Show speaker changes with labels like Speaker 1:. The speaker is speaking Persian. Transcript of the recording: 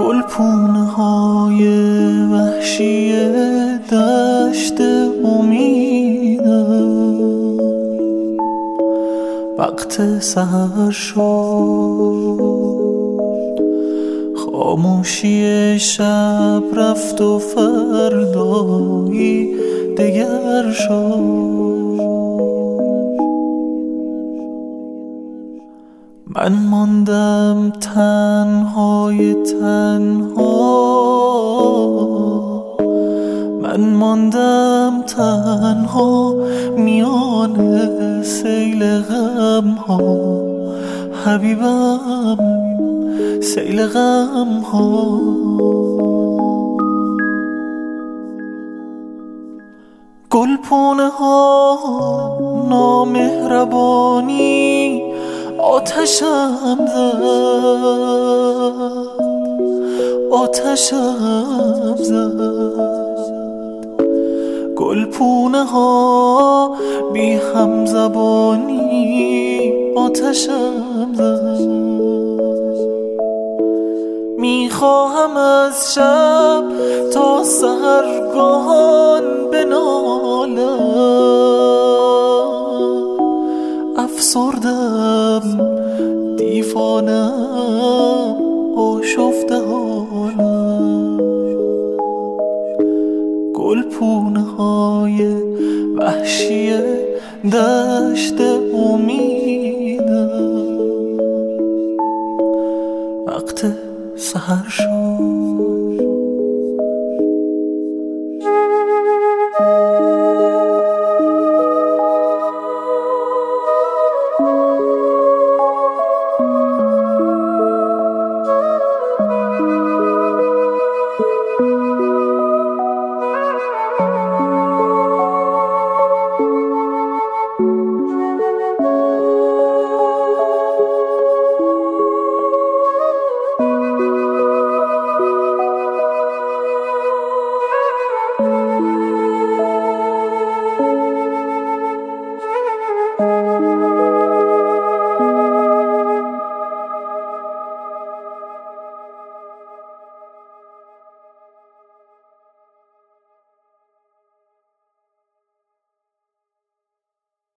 Speaker 1: گلپونه های وحشی دشت امیدم، وقت سحر شد، خاموشی شب رفت و فردایی دگر شد. من ماندم تنهای تنها، من ماندم تنها میان سیل غم ها، حبیبم سیل غم ها. گلپونه ها نامهربانی آتشم زد، آتشم زد. گلپونه ها بی همزبانی آتشم زد. میخواهم از شب تا سحرگاهان بنالم، افسردم دیوانم آشفته حالم. گلپونه های وحشی دشت امیدم، وقت سحر شد.